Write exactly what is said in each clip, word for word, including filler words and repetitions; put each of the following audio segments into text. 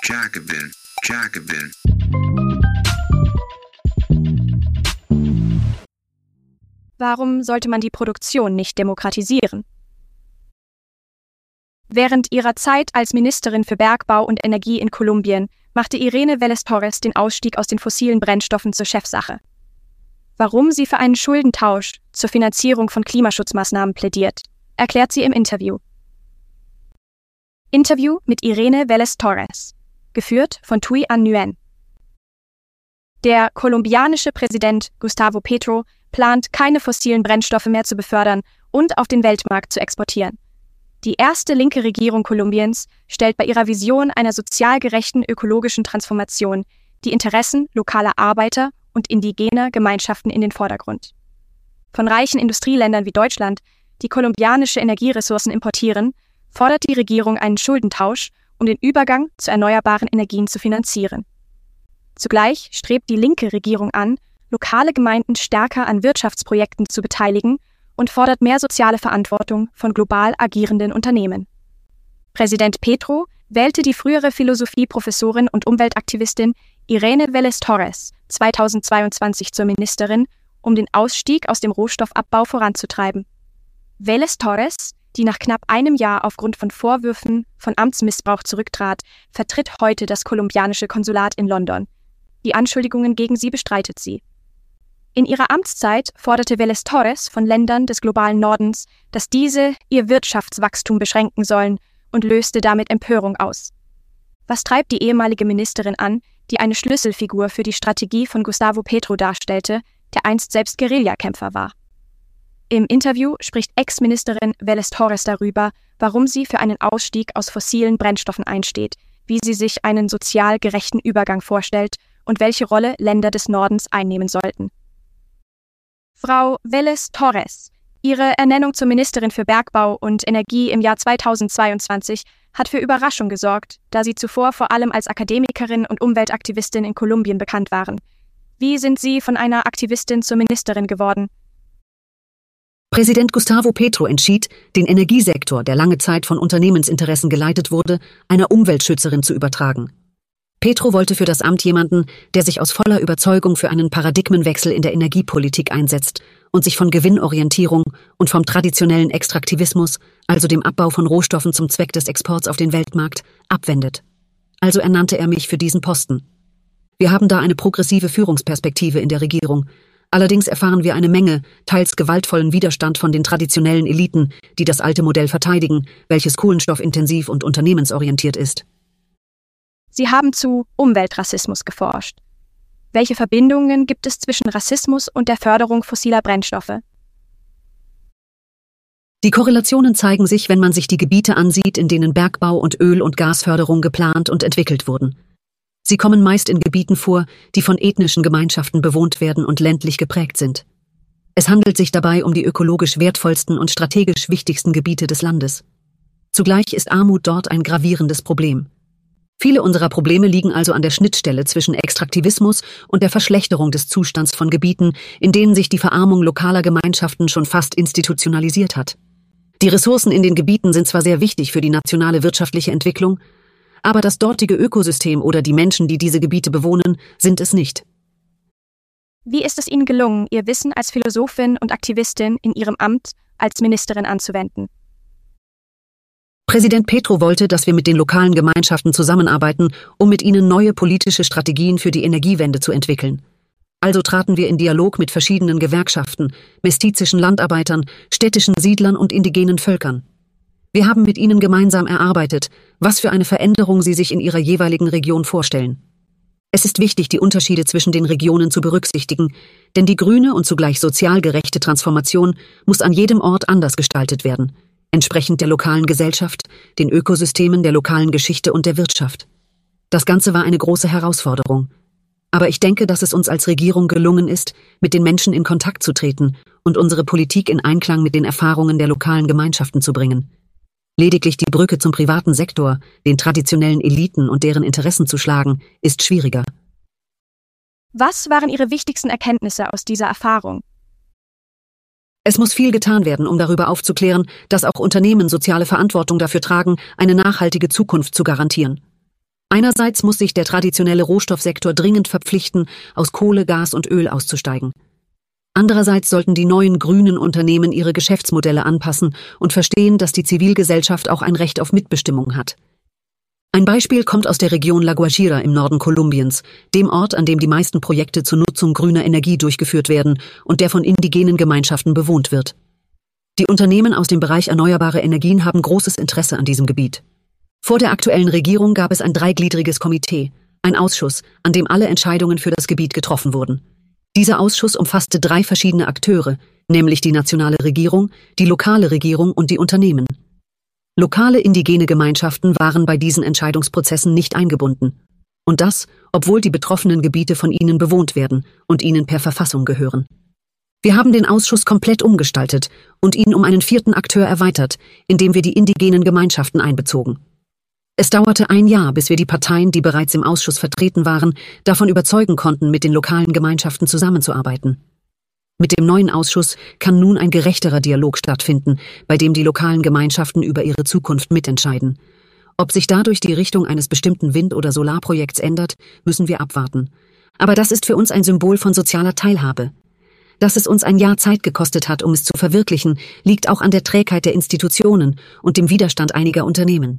Jacobin, Jacobin. Warum sollte man die Produktion nicht demokratisieren? Während ihrer Zeit als Ministerin für Bergbau und Energie in Kolumbien machte Irene Vélez Torres den Ausstieg aus den fossilen Brennstoffen zur Chefsache. Warum sie für einen Schuldentausch zur Finanzierung von Klimaschutzmaßnahmen plädiert, erklärt sie im Interview. Interview mit Irene Vélez Torres, geführt von Thuy Anh Nguyen. Der kolumbianische Präsident Gustavo Petro plant, keine fossilen Brennstoffe mehr zu befördern und auf den Weltmarkt zu exportieren. Die erste linke Regierung Kolumbiens stellt bei ihrer Vision einer sozial gerechten ökologischen Transformation die Interessen lokaler Arbeiter und indigener Gemeinschaften in den Vordergrund. Von reichen Industrieländern wie Deutschland, die kolumbianische Energieressourcen importieren, fordert die Regierung einen Schuldentausch, um den Übergang zu erneuerbaren Energien zu finanzieren. Zugleich strebt die linke Regierung an, lokale Gemeinden stärker an Wirtschaftsprojekten zu beteiligen und fordert mehr soziale Verantwortung von global agierenden Unternehmen. Präsident Petro wählte die frühere Philosophieprofessorin und Umweltaktivistin Irene Vélez Torres zweitausendzweiundzwanzig zur Ministerin, um den Ausstieg aus dem Rohstoffabbau voranzutreiben. Vélez Torres, die nach knapp einem Jahr aufgrund von Vorwürfen von Amtsmissbrauch zurücktrat, vertritt heute das kolumbianische Konsulat in London. Die Anschuldigungen gegen sie bestreitet sie. In ihrer Amtszeit forderte Vélez Torres von Ländern des globalen Nordens, dass diese ihr Wirtschaftswachstum beschränken sollen, und löste damit Empörung aus. Was treibt die ehemalige Ministerin an, die eine Schlüsselfigur für die Strategie von Gustavo Petro darstellte, der einst selbst Guerillakämpfer war? Im Interview spricht Ex-Ministerin Vélez Torres darüber, warum sie für einen Ausstieg aus fossilen Brennstoffen einsteht, wie sie sich einen sozial gerechten Übergang vorstellt und welche Rolle Länder des Nordens einnehmen sollten. Frau Vélez Torres, ihre Ernennung zur Ministerin für Bergbau und Energie im Jahr zweitausendzweiundzwanzig hat für Überraschung gesorgt, da sie zuvor vor allem als Akademikerin und Umweltaktivistin in Kolumbien bekannt waren. Wie sind Sie von einer Aktivistin zur Ministerin geworden? Präsident Gustavo Petro entschied, den Energiesektor, der lange Zeit von Unternehmensinteressen geleitet wurde, einer Umweltschützerin zu übertragen. Petro wollte für das Amt jemanden, der sich aus voller Überzeugung für einen Paradigmenwechsel in der Energiepolitik einsetzt und sich von Gewinnorientierung und vom traditionellen Extraktivismus, also dem Abbau von Rohstoffen zum Zweck des Exports auf den Weltmarkt, abwendet. Also ernannte er mich für diesen Posten. Wir haben da eine progressive Führungsperspektive in der Regierung. Allerdings erfahren wir eine Menge, teils gewaltvollen Widerstand von den traditionellen Eliten, die das alte Modell verteidigen, welches kohlenstoffintensiv und unternehmensorientiert ist. Sie haben zu Umweltrassismus geforscht. Welche Verbindungen gibt es zwischen Rassismus und der Förderung fossiler Brennstoffe? Die Korrelationen zeigen sich, wenn man sich die Gebiete ansieht, in denen Bergbau und Öl- und Gasförderung geplant und entwickelt wurden. Sie kommen meist in Gebieten vor, die von ethnischen Gemeinschaften bewohnt werden und ländlich geprägt sind. Es handelt sich dabei um die ökologisch wertvollsten und strategisch wichtigsten Gebiete des Landes. Zugleich ist Armut dort ein gravierendes Problem. Viele unserer Probleme liegen also an der Schnittstelle zwischen Extraktivismus und der Verschlechterung des Zustands von Gebieten, in denen sich die Verarmung lokaler Gemeinschaften schon fast institutionalisiert hat. Die Ressourcen in den Gebieten sind zwar sehr wichtig für die nationale wirtschaftliche Entwicklung, aber das dortige Ökosystem oder die Menschen, die diese Gebiete bewohnen, sind es nicht. Wie ist es Ihnen gelungen, Ihr Wissen als Philosophin und Aktivistin in Ihrem Amt als Ministerin anzuwenden? Präsident Petro wollte, dass wir mit den lokalen Gemeinschaften zusammenarbeiten, um mit ihnen neue politische Strategien für die Energiewende zu entwickeln. Also traten wir in Dialog mit verschiedenen Gewerkschaften, mestizischen Landarbeitern, städtischen Siedlern und indigenen Völkern. Wir haben mit ihnen gemeinsam erarbeitet, was für eine Veränderung sie sich in ihrer jeweiligen Region vorstellen. Es ist wichtig, die Unterschiede zwischen den Regionen zu berücksichtigen, denn die grüne und zugleich sozial gerechte Transformation muss an jedem Ort anders gestaltet werden, entsprechend der lokalen Gesellschaft, den Ökosystemen, der lokalen Geschichte und der Wirtschaft. Das Ganze war eine große Herausforderung. Aber ich denke, dass es uns als Regierung gelungen ist, mit den Menschen in Kontakt zu treten und unsere Politik in Einklang mit den Erfahrungen der lokalen Gemeinschaften zu bringen. Lediglich die Brücke zum privaten Sektor, den traditionellen Eliten und deren Interessen zu schlagen, ist schwieriger. Was waren Ihre wichtigsten Erkenntnisse aus dieser Erfahrung? Es muss viel getan werden, um darüber aufzuklären, dass auch Unternehmen soziale Verantwortung dafür tragen, eine nachhaltige Zukunft zu garantieren. Einerseits muss sich der traditionelle Rohstoffsektor dringend verpflichten, aus Kohle, Gas und Öl auszusteigen. Andererseits sollten die neuen grünen Unternehmen ihre Geschäftsmodelle anpassen und verstehen, dass die Zivilgesellschaft auch ein Recht auf Mitbestimmung hat. Ein Beispiel kommt aus der Region La Guajira im Norden Kolumbiens, dem Ort, an dem die meisten Projekte zur Nutzung grüner Energie durchgeführt werden und der von indigenen Gemeinschaften bewohnt wird. Die Unternehmen aus dem Bereich erneuerbare Energien haben großes Interesse an diesem Gebiet. Vor der aktuellen Regierung gab es ein dreigliedriges Komitee, ein Ausschuss, an dem alle Entscheidungen für das Gebiet getroffen wurden. Dieser Ausschuss umfasste drei verschiedene Akteure, nämlich die nationale Regierung, die lokale Regierung und die Unternehmen. Lokale indigene Gemeinschaften waren bei diesen Entscheidungsprozessen nicht eingebunden. Und das, obwohl die betroffenen Gebiete von ihnen bewohnt werden und ihnen per Verfassung gehören. Wir haben den Ausschuss komplett umgestaltet und ihn um einen vierten Akteur erweitert, indem wir die indigenen Gemeinschaften einbezogen. Es dauerte ein Jahr, bis wir die Parteien, die bereits im Ausschuss vertreten waren, davon überzeugen konnten, mit den lokalen Gemeinschaften zusammenzuarbeiten. Mit dem neuen Ausschuss kann nun ein gerechterer Dialog stattfinden, bei dem die lokalen Gemeinschaften über ihre Zukunft mitentscheiden. Ob sich dadurch die Richtung eines bestimmten Wind- oder Solarprojekts ändert, müssen wir abwarten. Aber das ist für uns ein Symbol von sozialer Teilhabe. Dass es uns ein Jahr Zeit gekostet hat, um es zu verwirklichen, liegt auch an der Trägheit der Institutionen und dem Widerstand einiger Unternehmen.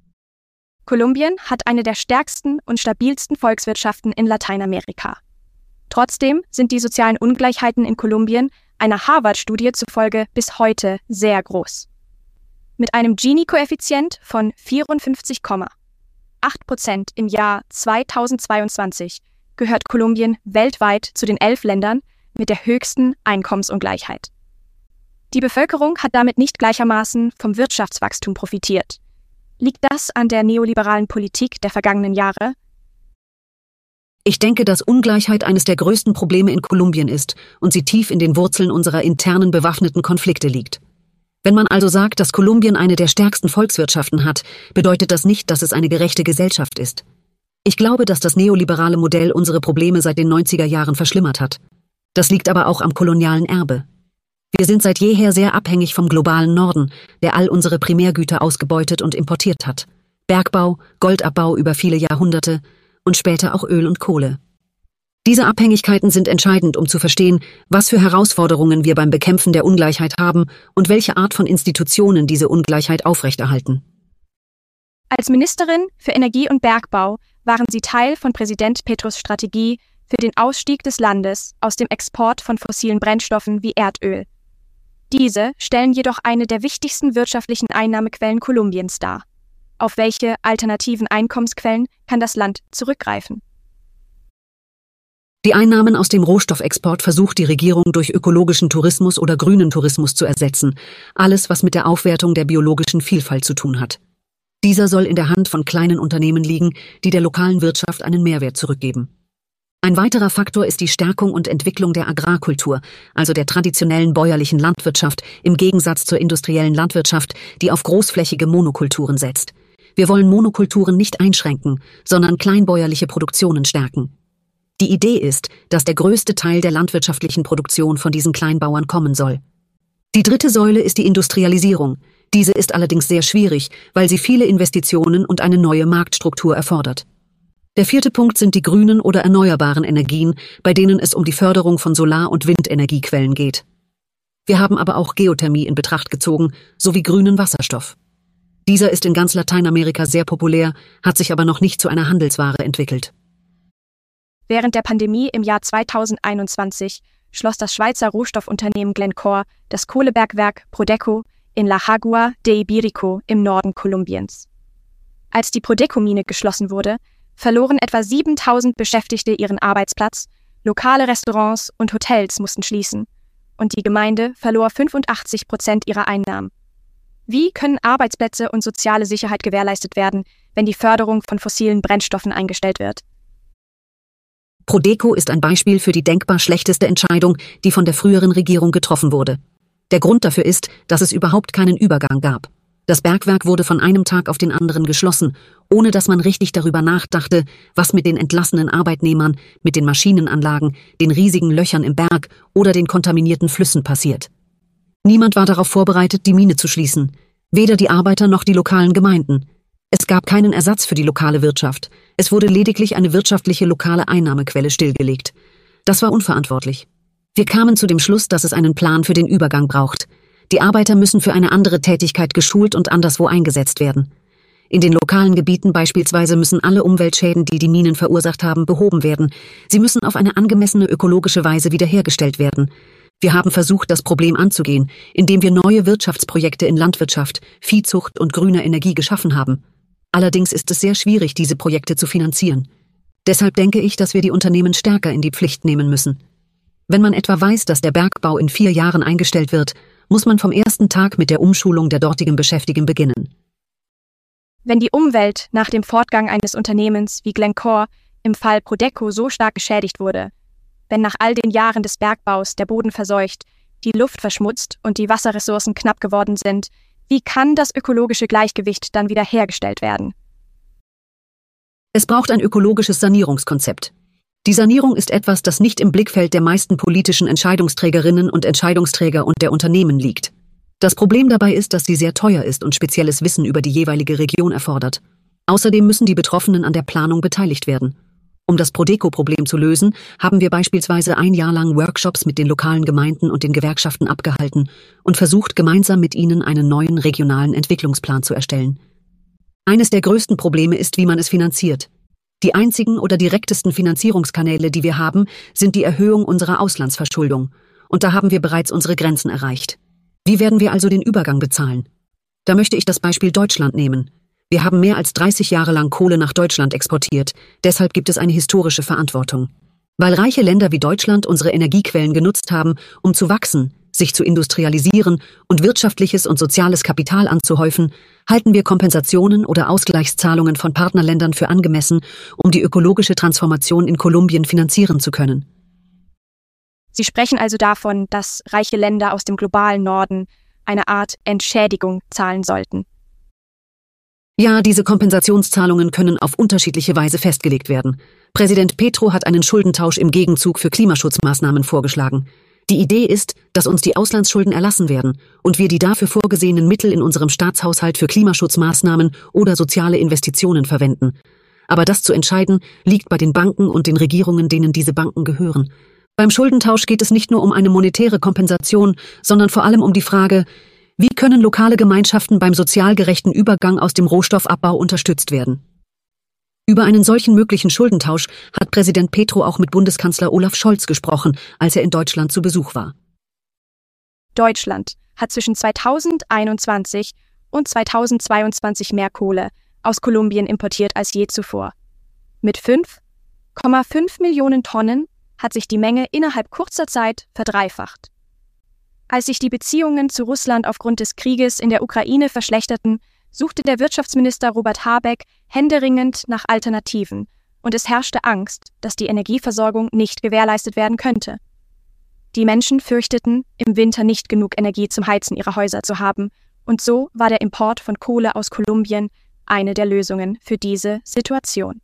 Kolumbien hat eine der stärksten und stabilsten Volkswirtschaften in Lateinamerika. Trotzdem sind die sozialen Ungleichheiten in Kolumbien einer Harvard-Studie zufolge bis heute sehr groß. Mit einem Gini-Koeffizient von vierundfünfzig Komma acht Prozent im Jahr zweitausendzweiundzwanzig gehört Kolumbien weltweit zu den elf Ländern mit der höchsten Einkommensungleichheit. Die Bevölkerung hat damit nicht gleichermaßen vom Wirtschaftswachstum profitiert. Liegt das an der neoliberalen Politik der vergangenen Jahre? Ich denke, dass Ungleichheit eines der größten Probleme in Kolumbien ist und sie tief in den Wurzeln unserer internen bewaffneten Konflikte liegt. Wenn man also sagt, dass Kolumbien eine der stärksten Volkswirtschaften hat, bedeutet das nicht, dass es eine gerechte Gesellschaft ist. Ich glaube, dass das neoliberale Modell unsere Probleme seit den neunziger Jahren verschlimmert hat. Das liegt aber auch am kolonialen Erbe. Wir sind seit jeher sehr abhängig vom globalen Norden, der all unsere Primärgüter ausgebeutet und importiert hat. Bergbau, Goldabbau über viele Jahrhunderte und später auch Öl und Kohle. Diese Abhängigkeiten sind entscheidend, um zu verstehen, was für Herausforderungen wir beim Bekämpfen der Ungleichheit haben und welche Art von Institutionen diese Ungleichheit aufrechterhalten. Als Ministerin für Energie und Bergbau waren Sie Teil von Präsident Petros Strategie für den Ausstieg des Landes aus dem Export von fossilen Brennstoffen wie Erdöl. Diese stellen jedoch eine der wichtigsten wirtschaftlichen Einnahmequellen Kolumbiens dar. Auf welche alternativen Einkommensquellen kann das Land zurückgreifen? Die Einnahmen aus dem Rohstoffexport versucht die Regierung durch ökologischen Tourismus oder grünen Tourismus zu ersetzen, alles, was mit der Aufwertung der biologischen Vielfalt zu tun hat. Dieser soll in der Hand von kleinen Unternehmen liegen, die der lokalen Wirtschaft einen Mehrwert zurückgeben. Ein weiterer Faktor ist die Stärkung und Entwicklung der Agrarkultur, also der traditionellen bäuerlichen Landwirtschaft, im Gegensatz zur industriellen Landwirtschaft, die auf großflächige Monokulturen setzt. Wir wollen Monokulturen nicht einschränken, sondern kleinbäuerliche Produktionen stärken. Die Idee ist, dass der größte Teil der landwirtschaftlichen Produktion von diesen Kleinbauern kommen soll. Die dritte Säule ist die Industrialisierung. Diese ist allerdings sehr schwierig, weil sie viele Investitionen und eine neue Marktstruktur erfordert. Der vierte Punkt sind die grünen oder erneuerbaren Energien, bei denen es um die Förderung von Solar- und Windenergiequellen geht. Wir haben aber auch Geothermie in Betracht gezogen, sowie grünen Wasserstoff. Dieser ist in ganz Lateinamerika sehr populär, hat sich aber noch nicht zu einer Handelsware entwickelt. Während der Pandemie im Jahr zweitausendeinundzwanzig schloss das Schweizer Rohstoffunternehmen Glencore das Kohlebergwerk Prodeco in La Jagua de Ibirico im Norden Kolumbiens. Als die Prodeco-Mine geschlossen wurde, verloren etwa siebentausend Beschäftigte ihren Arbeitsplatz, lokale Restaurants und Hotels mussten schließen und die Gemeinde verlor fünfundachtzig Prozent ihrer Einnahmen. Wie können Arbeitsplätze und soziale Sicherheit gewährleistet werden, wenn die Förderung von fossilen Brennstoffen eingestellt wird? Prodeco ist ein Beispiel für die denkbar schlechteste Entscheidung, die von der früheren Regierung getroffen wurde. Der Grund dafür ist, dass es überhaupt keinen Übergang gab. Das Bergwerk wurde von einem Tag auf den anderen geschlossen, ohne dass man richtig darüber nachdachte, was mit den entlassenen Arbeitnehmern, mit den Maschinenanlagen, den riesigen Löchern im Berg oder den kontaminierten Flüssen passiert. Niemand war darauf vorbereitet, die Mine zu schließen, weder die Arbeiter noch die lokalen Gemeinden. Es gab keinen Ersatz für die lokale Wirtschaft. Es wurde lediglich eine wirtschaftliche lokale Einnahmequelle stillgelegt. Das war unverantwortlich. Wir kamen zu dem Schluss, dass es einen Plan für den Übergang braucht. Die Arbeiter müssen für eine andere Tätigkeit geschult und anderswo eingesetzt werden. In den lokalen Gebieten beispielsweise müssen alle Umweltschäden, die die Minen verursacht haben, behoben werden. Sie müssen auf eine angemessene ökologische Weise wiederhergestellt werden. Wir haben versucht, das Problem anzugehen, indem wir neue Wirtschaftsprojekte in Landwirtschaft, Viehzucht und grüner Energie geschaffen haben. Allerdings ist es sehr schwierig, diese Projekte zu finanzieren. Deshalb denke ich, dass wir die Unternehmen stärker in die Pflicht nehmen müssen. Wenn man etwa weiß, dass der Bergbau in vier Jahren eingestellt wird, muss man vom ersten Tag mit der Umschulung der dortigen Beschäftigten beginnen. Wenn die Umwelt nach dem Fortgang eines Unternehmens wie Glencore im Fall Prodeco so stark geschädigt wurde, wenn nach all den Jahren des Bergbaus der Boden verseucht, die Luft verschmutzt und die Wasserressourcen knapp geworden sind, wie kann das ökologische Gleichgewicht dann wieder hergestellt werden? Es braucht ein ökologisches Sanierungskonzept. Die Sanierung ist etwas, das nicht im Blickfeld der meisten politischen Entscheidungsträgerinnen und Entscheidungsträger und der Unternehmen liegt. Das Problem dabei ist, dass sie sehr teuer ist und spezielles Wissen über die jeweilige Region erfordert. Außerdem müssen die Betroffenen an der Planung beteiligt werden. Um das Prodeco-Problem zu lösen, haben wir beispielsweise ein Jahr lang Workshops mit den lokalen Gemeinden und den Gewerkschaften abgehalten und versucht, gemeinsam mit ihnen einen neuen regionalen Entwicklungsplan zu erstellen. Eines der größten Probleme ist, wie man es finanziert. Die einzigen oder direktesten Finanzierungskanäle, die wir haben, sind die Erhöhung unserer Auslandsverschuldung. Und da haben wir bereits unsere Grenzen erreicht. Wie werden wir also den Übergang bezahlen? Da möchte ich das Beispiel Deutschland nehmen. Wir haben mehr als dreißig Jahre lang Kohle nach Deutschland exportiert, deshalb gibt es eine historische Verantwortung. Weil reiche Länder wie Deutschland unsere Energiequellen genutzt haben, um zu wachsen, sich zu industrialisieren und wirtschaftliches und soziales Kapital anzuhäufen, halten wir Kompensationen oder Ausgleichszahlungen von Partnerländern für angemessen, um die ökologische Transformation in Kolumbien finanzieren zu können. Sie sprechen also davon, dass reiche Länder aus dem globalen Norden eine Art Entschädigung zahlen sollten. Ja, diese Kompensationszahlungen können auf unterschiedliche Weise festgelegt werden. Präsident Petro hat einen Schuldentausch im Gegenzug für Klimaschutzmaßnahmen vorgeschlagen. Die Idee ist, dass uns die Auslandsschulden erlassen werden und wir die dafür vorgesehenen Mittel in unserem Staatshaushalt für Klimaschutzmaßnahmen oder soziale Investitionen verwenden. Aber das zu entscheiden, liegt bei den Banken und den Regierungen, denen diese Banken gehören. Beim Schuldentausch geht es nicht nur um eine monetäre Kompensation, sondern vor allem um die Frage, wie können lokale Gemeinschaften beim sozial gerechten Übergang aus dem Rohstoffabbau unterstützt werden? Über einen solchen möglichen Schuldentausch hat Präsident Petro auch mit Bundeskanzler Olaf Scholz gesprochen, als er in Deutschland zu Besuch war. Deutschland hat zwischen zweitausendeinundzwanzig und zweitausendzweiundzwanzig mehr Kohle aus Kolumbien importiert als je zuvor. Mit fünf Komma fünf Millionen Tonnen hat sich die Menge innerhalb kurzer Zeit verdreifacht. Als sich die Beziehungen zu Russland aufgrund des Krieges in der Ukraine verschlechterten, suchte der Wirtschaftsminister Robert Habeck händeringend nach Alternativen und es herrschte Angst, dass die Energieversorgung nicht gewährleistet werden könnte. Die Menschen fürchteten, im Winter nicht genug Energie zum Heizen ihrer Häuser zu haben und so war der Import von Kohle aus Kolumbien eine der Lösungen für diese Situation.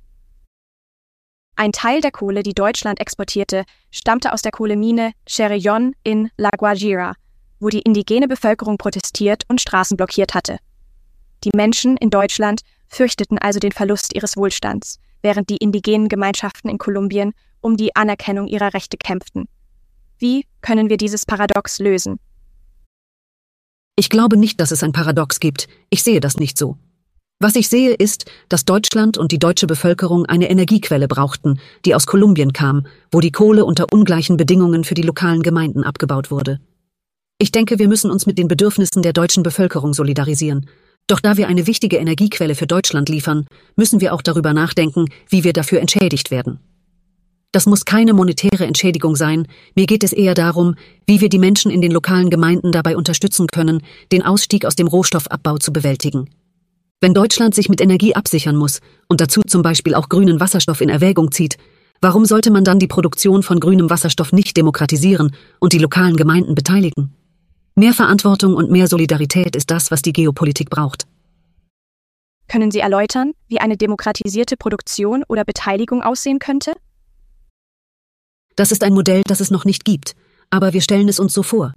Ein Teil der Kohle, die Deutschland exportierte, stammte aus der Kohlemine Cerrejón in La Guajira, wo die indigene Bevölkerung protestiert und Straßen blockiert hatte. Die Menschen in Deutschland fürchteten also den Verlust ihres Wohlstands, während die indigenen Gemeinschaften in Kolumbien um die Anerkennung ihrer Rechte kämpften. Wie können wir dieses Paradox lösen? Ich glaube nicht, dass es ein Paradox gibt. Ich sehe das nicht so. Was ich sehe, ist, dass Deutschland und die deutsche Bevölkerung eine Energiequelle brauchten, die aus Kolumbien kam, wo die Kohle unter ungleichen Bedingungen für die lokalen Gemeinden abgebaut wurde. Ich denke, wir müssen uns mit den Bedürfnissen der deutschen Bevölkerung solidarisieren. Doch da wir eine wichtige Energiequelle für Deutschland liefern, müssen wir auch darüber nachdenken, wie wir dafür entschädigt werden. Das muss keine monetäre Entschädigung sein, mir geht es eher darum, wie wir die Menschen in den lokalen Gemeinden dabei unterstützen können, den Ausstieg aus dem Rohstoffabbau zu bewältigen. Wenn Deutschland sich mit Energie absichern muss und dazu zum Beispiel auch grünen Wasserstoff in Erwägung zieht, warum sollte man dann die Produktion von grünem Wasserstoff nicht demokratisieren und die lokalen Gemeinden beteiligen? Mehr Verantwortung und mehr Solidarität ist das, was die Geopolitik braucht. Können Sie erläutern, wie eine demokratisierte Produktion oder Beteiligung aussehen könnte? Das ist ein Modell, das es noch nicht gibt, aber wir stellen es uns so vor.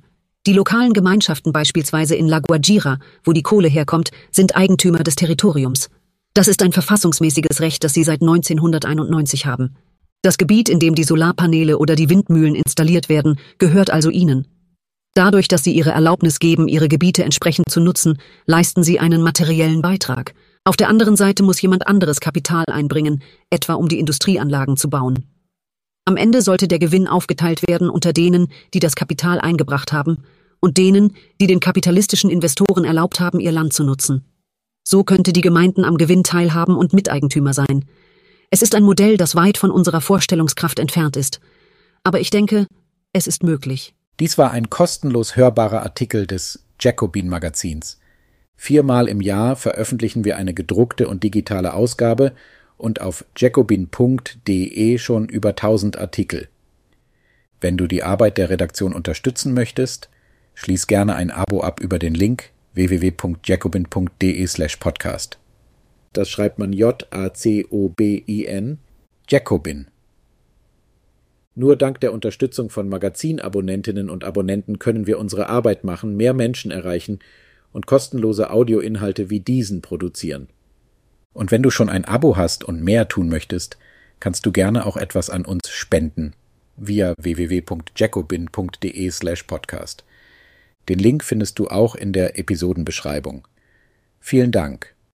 Die lokalen Gemeinschaften beispielsweise in La Guajira, wo die Kohle herkommt, sind Eigentümer des Territoriums. Das ist ein verfassungsmäßiges Recht, das sie seit neunzehnhunderteinundneunzig haben. Das Gebiet, in dem die Solarpaneele oder die Windmühlen installiert werden, gehört also ihnen. Dadurch, dass sie ihre Erlaubnis geben, ihre Gebiete entsprechend zu nutzen, leisten sie einen materiellen Beitrag. Auf der anderen Seite muss jemand anderes Kapital einbringen, etwa um die Industrieanlagen zu bauen. Am Ende sollte der Gewinn aufgeteilt werden unter denen, die das Kapital eingebracht haben, und denen, die den kapitalistischen Investoren erlaubt haben, ihr Land zu nutzen. So könnte die Gemeinden am Gewinn teilhaben und Miteigentümer sein. Es ist ein Modell, das weit von unserer Vorstellungskraft entfernt ist. Aber ich denke, es ist möglich. Dies war ein kostenlos hörbarer Artikel des Jacobin-Magazins. Viermal im Jahr veröffentlichen wir eine gedruckte und digitale Ausgabe und auf jacobin punkt de schon über tausend Artikel. Wenn du die Arbeit der Redaktion unterstützen möchtest, schließ gerne ein Abo ab über den Link w w w punkt jacobin punkt de slash podcast. Das schreibt man J A C O B I N, Jacobin. Nur dank der Unterstützung von Magazinabonnentinnen und Abonnenten können wir unsere Arbeit machen, mehr Menschen erreichen und kostenlose Audioinhalte wie diesen produzieren. Und wenn du schon ein Abo hast und mehr tun möchtest, kannst du gerne auch etwas an uns spenden via w w w punkt jacobin punkt de slash podcast. Den Link findest du auch in der Episodenbeschreibung. Vielen Dank.